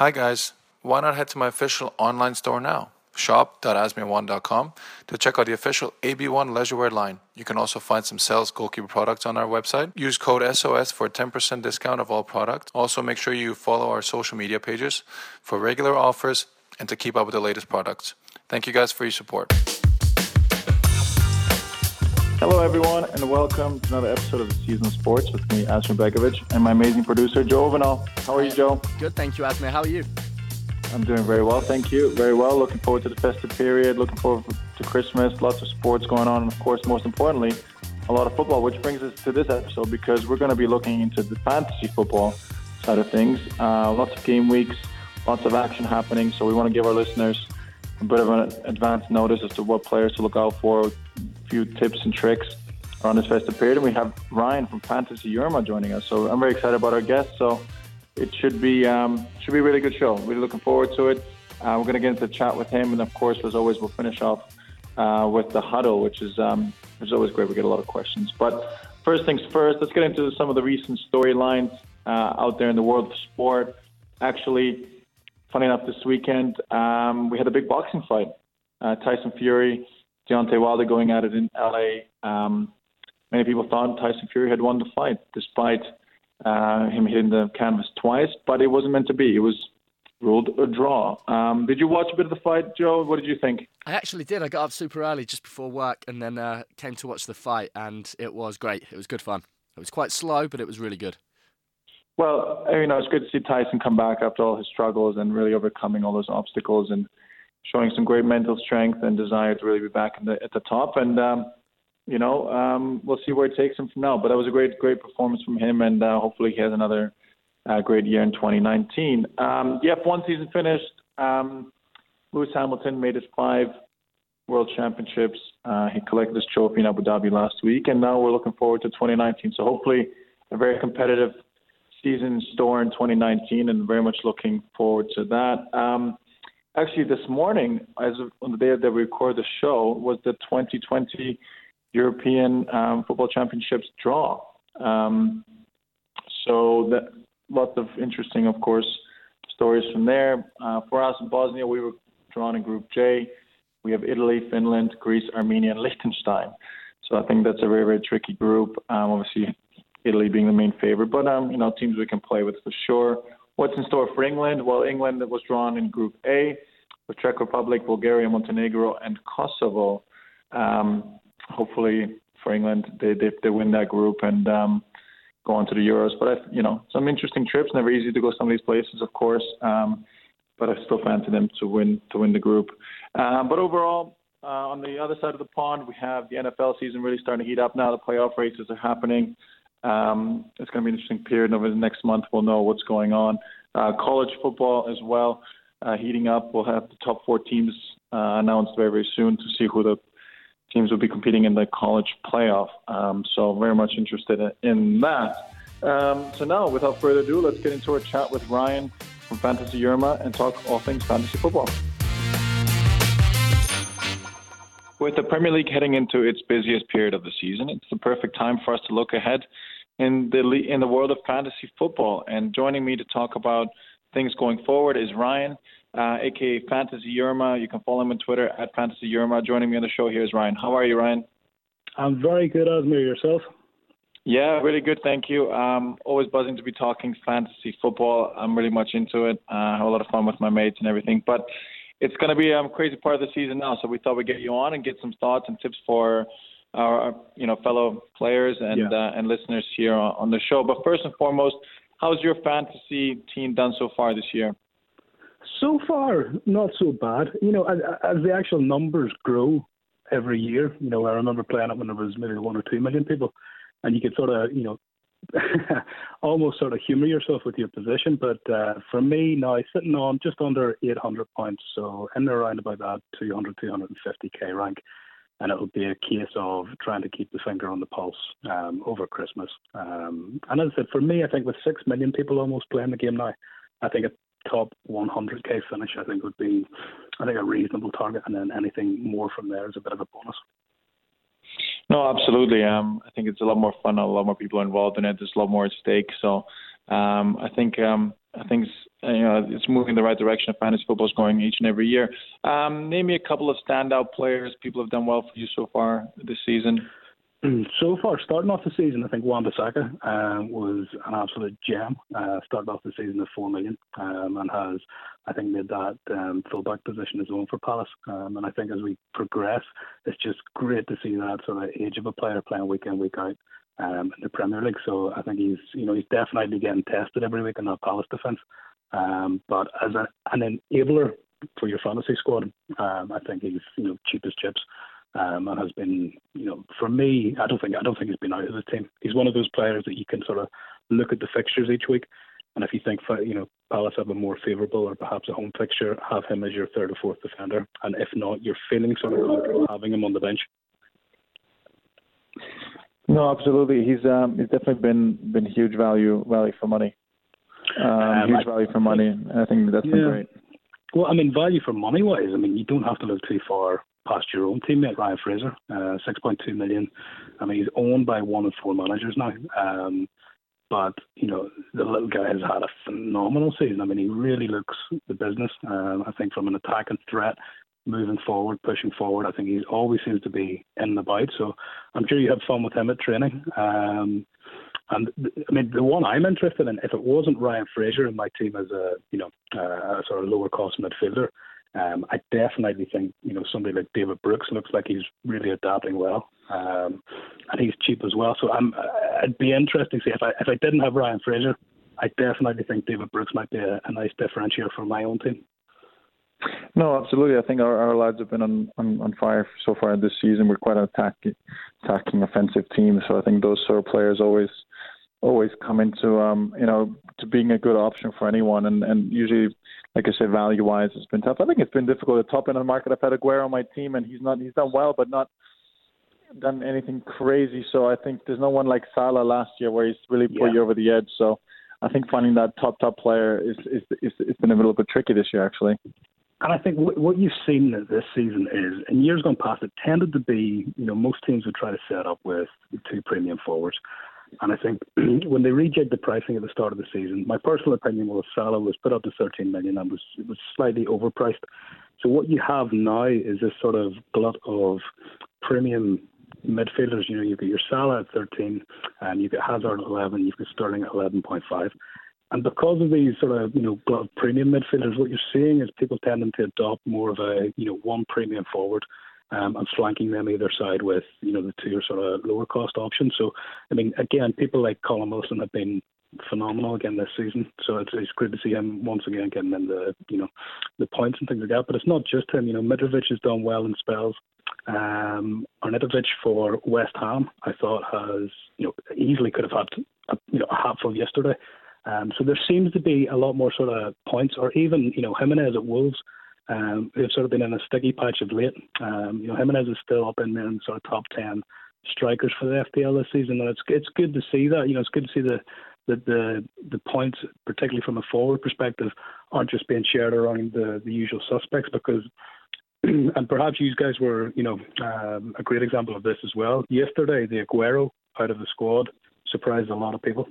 Hi guys, why not head to my official online store now? shop.asme1.com to check out the official AB1 leisurewear line. You can also find some Sales Goalkeeper products on our website. Use code SOS for a 10% discount of all products. Also make sure you follow our social media pages for regular offers and to keep up with the latest products. Thank you guys for your support. Hello everyone and welcome to another episode of the Season of Sports with me, Asmer Begovic, and my amazing producer, Joe Vanal. How are you, Joe? Good, thank you, Asmer. How are you? I'm doing very well, thank you. Very well. Looking forward to the festive period. Looking forward to Christmas. Lots of sports going on. And of course, most importantly, a lot of football, which brings us to this episode because we're going to be looking into the fantasy football side of things. Lots of game weeks, lots of action happening. So we want to give our listeners a bit of an advance notice as to what players to look out for, a few tips and tricks around this festive period. And we have Ryan from Fantasy Yerma joining us. So I'm very excited about our guest. So it should be a really good show. Really looking forward to it. We're going to get into the chat with him, and of course, as always, we'll finish off with the huddle, which is always great. We get a lot of questions. But first things first, let's get into some of the recent storylines out there in the world of sport. Actually, funny enough, this weekend we had a big boxing fight. Tyson Fury, Deontay Wilder going at it in LA. Many people thought Tyson Fury had won the fight, despite him hitting the canvas twice, but it wasn't meant to be. It was ruled a draw. Did you watch a bit of the fight, Joe? What did you think? I actually did. I got up super early just before work and then came to watch the fight, and it was great. It was good fun. It was quite slow, but it was really good. Well, it's good to see Tyson come back after all his struggles and really overcoming all those obstacles and showing some great mental strength and desire to really be back at the top. And we'll see where it takes him from now. But that was a great performance from him, and hopefully he has another great year in 2019. One season finished. Lewis Hamilton made his 5 World Championships. He collected his trophy in Abu Dhabi last week, and now we're looking forward to 2019. So hopefully a very competitive season in store in 2019, and very much looking forward to that. Actually, this morning, on the day that we record the show, was the 2020 European Football Championships draw. So lots of interesting, of course, stories from there. For us in Bosnia, we were drawn in Group J. We have Italy, Finland, Greece, Armenia, and Liechtenstein. So I think that's a very, very tricky group. Obviously, Italy being the main favorite, but teams we can play with for sure. What's in store for England? Well, England was drawn in Group A with Czech Republic, Bulgaria, Montenegro, and Kosovo. Hopefully for England, they win that group and go on to the Euros. But some interesting trips. Never easy to go some of these places, of course. But I still fancy them to win the group. But overall, on the other side of the pond, we have the NFL season really starting to heat up now. The playoff races are happening. It's going to be an interesting period. Over the next month, we'll know what's going on. College football as well, heating up. We'll have the top 4 teams announced very, very soon to see who the teams will be competing in the college playoff. So very much interested in that. So now, without further ado, let's get into our chat with Ryan from Fantasy Yerma and talk all things fantasy football. With the Premier League heading into its busiest period of the season, it's the perfect time for us to look ahead in the world of fantasy football. And joining me to talk about things going forward is Ryan, aka Fantasy Yerma. You can follow him on Twitter at Fantasy Yerma. Joining me on the show here is Ryan. How are you, Ryan? I'm very good, Asmer. Yourself? Yeah, really good, thank you. Always buzzing to be talking fantasy football. I'm really much into it. I have a lot of fun with my mates and everything. But it's going to be a crazy part of the season now, so we thought we'd get you on and get some thoughts and tips for our fellow players and listeners here on the show. But first and foremost, how's your fantasy team done so far this year? So far, not so bad. As the actual numbers grow every year, I remember playing it when there was maybe 1 or 2 million people, and you could sort of, almost sort of humour yourself with your position. But for me now, sitting on just under 800 points, so in and around about that 250k rank, and it'll be a case of trying to keep the finger on the pulse over Christmas. And as I said, for me, I think with 6 million people almost playing the game now, I think a top 100k finish, I think, would be, a reasonable target, and then anything more from there is a bit of a bonus. No, absolutely. I think it's a lot more fun. A lot more people are involved in it. There's a lot more at stake. So I think it's moving in the right direction. Fantasy football is going each and every year. Name me a couple of standout players. People have done well for you so far this season. So far, starting off the season, I think Wan-Bissaka was an absolute gem. Started off the season at $4 million and has, I think, made that fullback position his own for Palace. And I think as we progress, it's just great to see that sort of age of a player playing week in, week out in the Premier League. So I think he's definitely getting tested every week in that Palace defence. But as an enabler for your fantasy squad, I think he's cheap as chips. And has been, for me, I don't think he's been out of the team. He's one of those players that you can sort of look at the fixtures each week, and if you think Palace have a more favourable or perhaps a home fixture, have him as your third or fourth defender, and if not, you're feeling sort of comfortable having him on the bench. No, absolutely. He's definitely been huge value for money. Huge value for money, and I think that's been great. Well, I mean, value for money wise, I mean, you don't have to look too far past your own teammate Ryan Fraser, $6.2 million. I mean, he's owned by 1 in 4 managers now. But the little guy has had a phenomenal season. I mean, he really looks the business. I think from an attacking threat, moving forward, pushing forward, I think he always seems to be in and about. So I'm sure you have fun with him at training. And I mean, the one I'm interested in, if it wasn't Ryan Fraser in my team as a sort of lower cost midfielder, I definitely think somebody like David Brooks looks like he's really adapting well, and he's cheap as well. So I'd be interested to see if I didn't have Ryan Fraser, I definitely think David Brooks might be a nice differentiator for my own team. No, absolutely. I think our lads have been on fire so far this season. We're quite an attacking offensive team, so I think those sort of players always come into to being a good option for anyone, and usually, like I said, value wise it's been tough. I think it's been difficult at top end of the market. I've had Aguero on my team and he's done well but not done anything crazy, so I think there's no one like Salah last year where he's really put you over the edge. So I think finding that top player is been a little bit tricky this year actually. And I think what you've seen this season is, in years gone past, it tended to be, most teams would try to set up with 2 premium forwards. And I think when they rejigged the pricing at the start of the season, my personal opinion was Salah was put up to 13 million and it was slightly overpriced. So what you have now is this sort of glut of premium midfielders. You've got your Salah at 13, and you've got Hazard at 11, you've got Sterling at 11.5. And because of these sort of, glut of premium midfielders, what you're seeing is people tending to adopt more of a, one premium forward. And flanking them either side with, the 2 sort of lower cost options. So, I mean, again, people like Colin Wilson have been phenomenal again this season. So it's great to see him once again getting in the points and things like that. But it's not just him. Mitrovic has done well in spells. Arnautovic for West Ham, I thought has, easily could have had a hatful yesterday. So there seems to be a lot more sort of points, or even, Jimenez at Wolves. Who've sort of been in a sticky patch of late. Jimenez is still up in the sort of top 10 strikers for the FPL this season, and it's good to see that. It's good to see the points, particularly from a forward perspective, aren't just being shared around the usual suspects. Because, and perhaps you guys were, a great example of this as well. Yesterday, the Aguero out of the squad surprised a lot of people.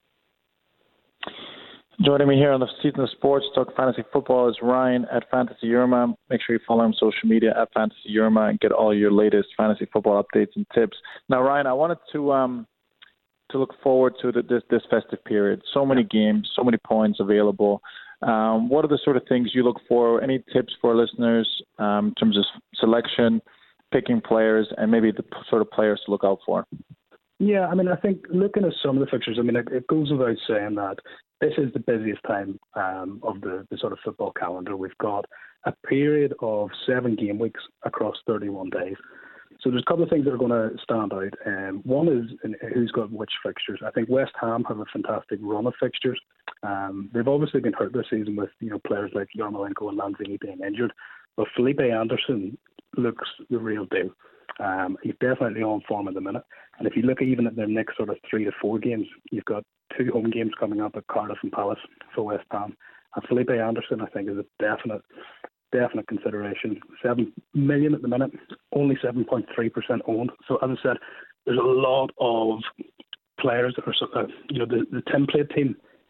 Joining me here on the Season of Sports Talk Fantasy Football is Ryan at Fantasy Euroma. Make sure you follow him on social media at Fantasy Euroma and get all your latest fantasy football updates and tips. Now, Ryan, I wanted to look forward to this festive period. So many games, so many points available. What are the sort of things you look for? Any tips for listeners in terms of selection, picking players, and maybe the sort of players to look out for? Yeah, I mean, I think looking at some of the fixtures, I mean, it goes without saying that this is the busiest time of the sort of football calendar. We've got a period of 7 game weeks across 31 days. So there's a couple of things that are going to stand out. One is who's got which fixtures. I think West Ham have a fantastic run of fixtures. They've obviously been hurt this season with players like Yarmolenko and Lanzini being injured, but Felipe Anderson looks the real deal. He's definitely on form at the minute. And if you look even at their next sort of 3 to 4 games, you've got 2 home games coming up at Cardiff and Palace for West Ham. And Felipe Anderson, I think, is a definite consideration. 7 million at the minute, only 7.3% owned. So as I said, there's a lot of players that are, the template team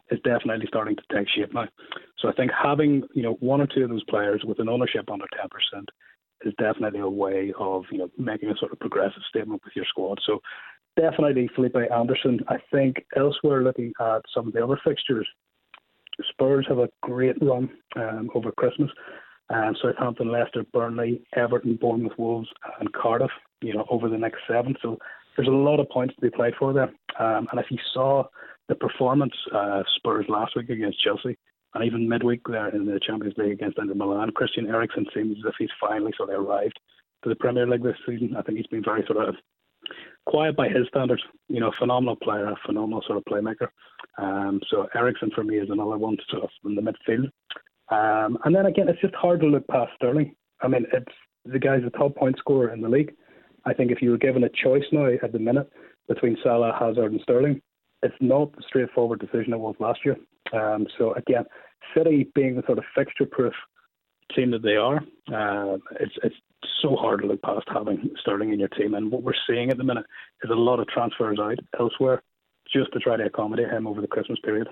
is definitely starting to take shape now. So I think having, one or two of those players with an ownership under 10% is definitely a way of, making a sort of progressive statement with your squad. So definitely Felipe Anderson. I think elsewhere, looking at some of the other fixtures, Spurs have a great run over Christmas. Southampton, Leicester, Burnley, Everton, Bournemouth, Wolves and Cardiff, over the next 7. So there's a lot of points to be played for there. And if you saw the performance Spurs last week against Chelsea, and even midweek there in the Champions League against Inter Milan, Christian Eriksen seems as if he's finally sort of arrived to the Premier League this season. I think he's been very sort of quiet by his standards. Phenomenal player, a phenomenal sort of playmaker. So Eriksen for me is another one sort of in the midfield. And then again, it's just hard to look past Sterling. I mean, the guy's a top point scorer in the league. I think if you were given a choice now at the minute between Salah, Hazard and Sterling, it's not the straightforward decision it was last year. So again, City being the sort of fixture-proof team that they are, it's so hard to look past having Sterling in your team. And what we're seeing at the minute is a lot of transfers out elsewhere just to try to accommodate him over the Christmas period.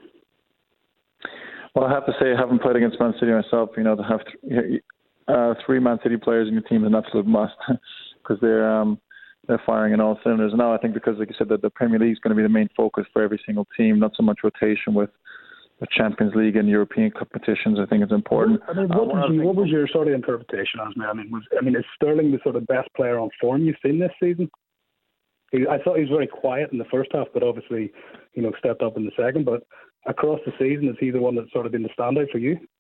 Well, I have to say, I haven't played against Man City myself. To have 3 Man City players in your team is an absolute must because they're firing in all cylinders. Now, I think because, like you said, that the Premier League is going to be the main focus for every single team, not so much rotation with the Champions League and European competitions. I think it's important. I mean, what was your sort of interpretation, Asmir? I mean, is Sterling the sort of best player on form you've seen this season? I thought he was very quiet in the first half, but obviously, stepped up in the second. But across the season, is he the one that's sort of been the standout for you?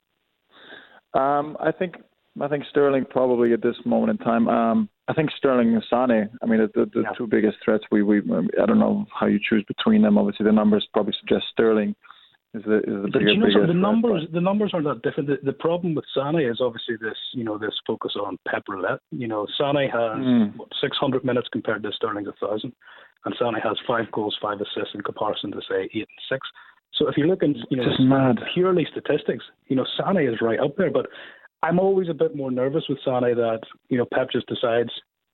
I think Sterling probably at this moment in time. I think Sterling and Sané. I mean, the two biggest threats. I don't know how you choose between them. Obviously, the numbers probably suggest Sterling is the bigger. The numbers aren't that different. The problem with Sané is obviously this focus on Pep roulette. Sané has 600 minutes compared to Sterling's 1,000, and Sané has 5 goals, 5 assists in comparison to say 8 and 6. So if you're looking, purely statistics, Sané is right up there. But I'm always a bit more nervous with Sané that Pep just decides,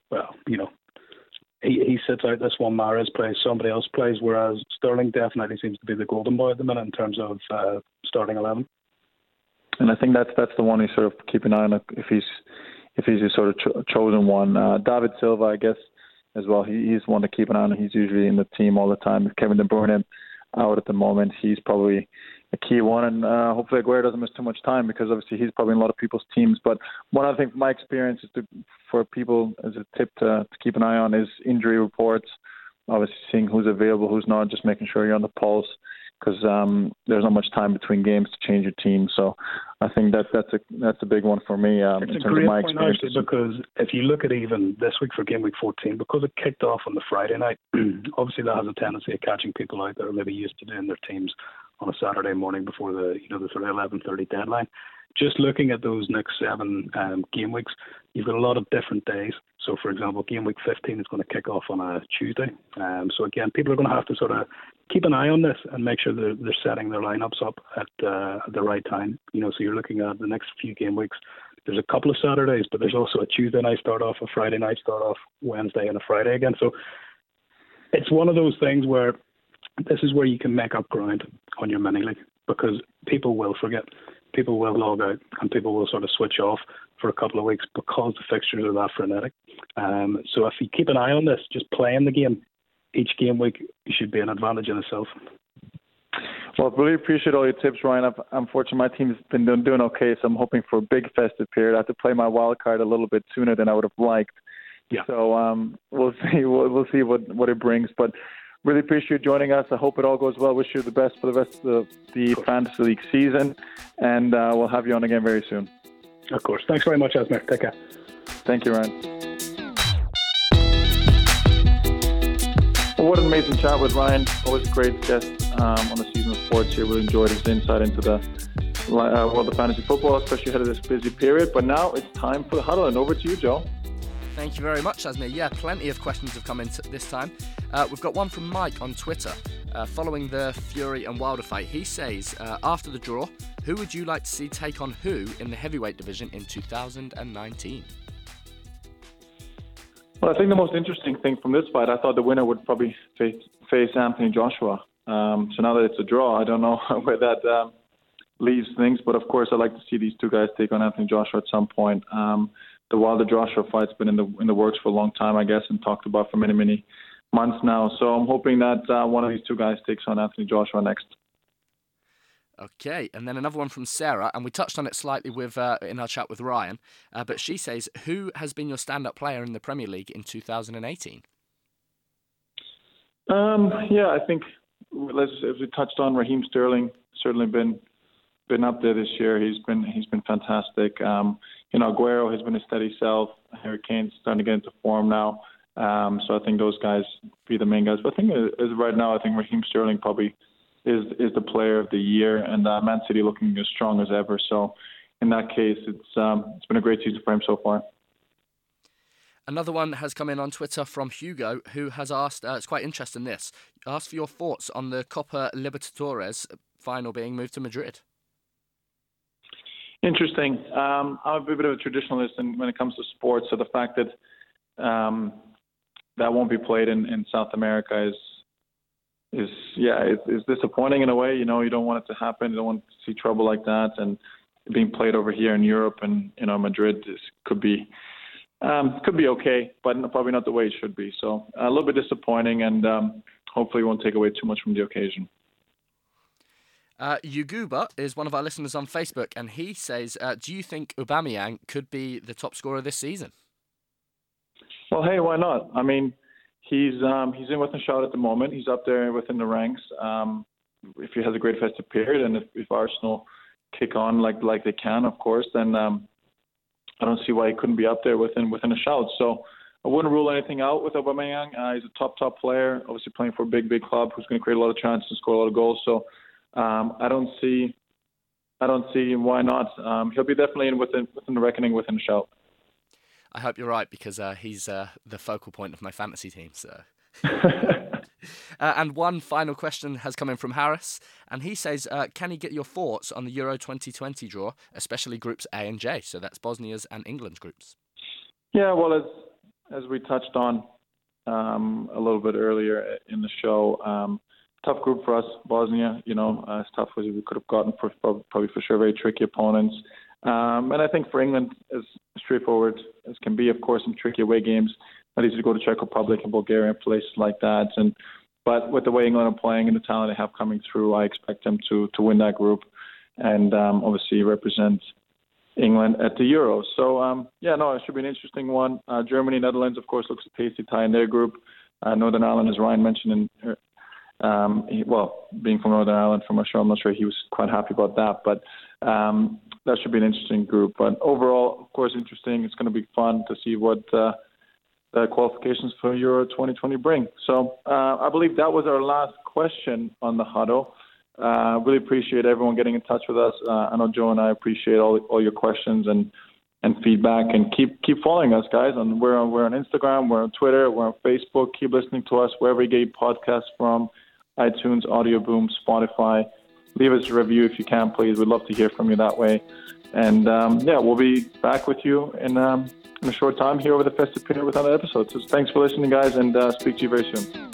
he sits out this one, Mahrez plays, somebody else plays, whereas Sterling definitely seems to be the golden boy at the minute in terms of starting 11. And I think that's the one you sort of keep an eye on if he's the sort of chosen one. David Silva, I guess, as well. He's one to keep an eye on. He's usually in the team all the time. Kevin De Bruyne out at the moment, he's probably a key one, and hopefully Aguero doesn't miss too much time because obviously he's probably in a lot of people's teams. But one other thing from my experience is for people as a tip to keep an eye on is injury reports, obviously seeing who's available, who's not, just making sure you're on the pulse because there's not much time between games to change your team. So I think that's a big one for me in terms of my experience. Because if you look at even this week for game week 14, because it kicked off on the Friday night, obviously that has a tendency of catching people out that are maybe used to doing their teams on a Saturday morning before the sort of 11:30 deadline. Just looking at those next 7 game weeks, you've got a lot of different days. So, for example, game week 15 is going to kick off on a Tuesday. So, again, people are going to have to sort of keep an eye on this and make sure they're setting their lineups up at the right time. So you're looking at the next few game weeks. There's a couple of Saturdays, but there's also a Tuesday night start off, a Friday night start off, Wednesday and a Friday again. So it's one of those things where this is where you can make up ground on your mini league because people will forget. People will log out and people will sort of switch off for a couple of weeks because the fixtures are that frenetic. So if you keep an eye on this, just playing the game each game week should be an advantage in itself. Well, I really appreciate all your tips, Ryan. Unfortunately, my team's been doing okay, so I'm hoping for a big festive period. I have to play my wild card a little bit sooner than I would have liked. Yeah. So we'll see. We'll see what it brings. But really appreciate you joining us. I hope it all goes well. Wish you the best for the rest of the Fantasy League season, and we'll have you on again very soon. Of course. Thanks very much, Asmir. Take care. Thank you, Ryan. Well, what an amazing chat with Ryan. Always a great guest on the Season of Sports here. Really enjoyed his insight into the world of fantasy football, especially ahead of this busy period. But now it's time for the huddle, and over to you, Joe. Thank you very much, Asmir. Yeah, plenty of questions have come in this time. We've got one from Mike on Twitter. Following the Fury and Wilder fight, he says, after the draw, who would you like to see take on who in the heavyweight division in 2019? Well, I think the most interesting thing from this fight, I thought the winner would probably face Anthony Joshua. So now that it's a draw, I don't know where that leaves things. But of course, I'd like to see these two guys take on Anthony Joshua at some point. The Wilder Joshua fight's been in the works for a long time, I guess, and talked about for many months now. So I'm hoping that one of these two guys takes on Anthony Joshua next. Okay, and then another one from Sarah, and we touched on it slightly with in our chat with Ryan, but she says, who has been your stand-up player in the Premier League in 2018? I think as we touched on, Raheem Sterling certainly been up there this year. He's been fantastic. Aguero has been a steady self. Harry Kane's starting to get into form now. So I think those guys be the main guys. But I think as right now, I think Raheem Sterling probably is the player of the year, and Man City looking as strong as ever. So in that case, it's been a great season for him so far. Another one has come in on Twitter from Hugo, who has asked, it's quite interesting this, asked for your thoughts on the Copa Libertadores final being moved to Madrid. Interesting. I'm a bit of a traditionalist when it comes to sports, so the fact that that won't be played in South America is disappointing in a way. You don't want it to happen. You don't want to see trouble like that, and being played over here in Europe and Madrid could be okay, but probably not the way it should be. So a little bit disappointing, and hopefully it won't take away too much from the occasion. Yuguba is one of our listeners on Facebook, and he says, do you think Aubameyang could be the top scorer this season? Well, hey, why not? I mean, he's in with a shout at the moment. He's up there within the ranks. If he has a great festive period, and if Arsenal kick on like they can, of course, then I don't see why he couldn't be up there within a shout. So I wouldn't rule anything out with Aubameyang. He's a top player, obviously playing for a big club who's going to create a lot of chances and score a lot of goals. So I don't see why not. He'll be definitely within the reckoning, within a shout. I hope you're right, because he's the focal point of my fantasy team. So. And one final question has come in from Harris, and he says, can he get your thoughts on the Euro 2020 draw, especially groups A and J? So that's Bosnia's and England's groups. Yeah, well, as we touched on a little bit earlier in the show, tough group for us, Bosnia. As tough as we could have gotten probably for sure, very tricky opponents. And I think for England, as straightforward as can be, of course, some tricky away games. Not easy to go to Czech Republic and Bulgaria and places like that. But with the way England are playing and the talent they have coming through, I expect them to win that group and obviously represent England at the Euros. So, it should be an interesting one. Germany, Netherlands, of course, looks a tasty tie in their group. Northern Ireland, as Ryan mentioned, being from Northern Ireland, from Russia, I'm not sure he was quite happy about that. But that should be an interesting group. But overall, of course, interesting. It's going to be fun to see what the qualifications for Euro 2020 bring. So I believe that was our last question on the huddle. Really appreciate everyone getting in touch with us. I know Joe and I appreciate all your questions and feedback, and keep following us, guys. And we're on Instagram, we're on Twitter, we're on Facebook. Keep listening to us wherever you get your podcasts from, iTunes, Audio Boom, Spotify. Leave us a review if you can, please. We'd love to hear from you that way. And we'll be back with you in a short time here over the festive period with another episode. So thanks for listening, guys, and speak to you very soon.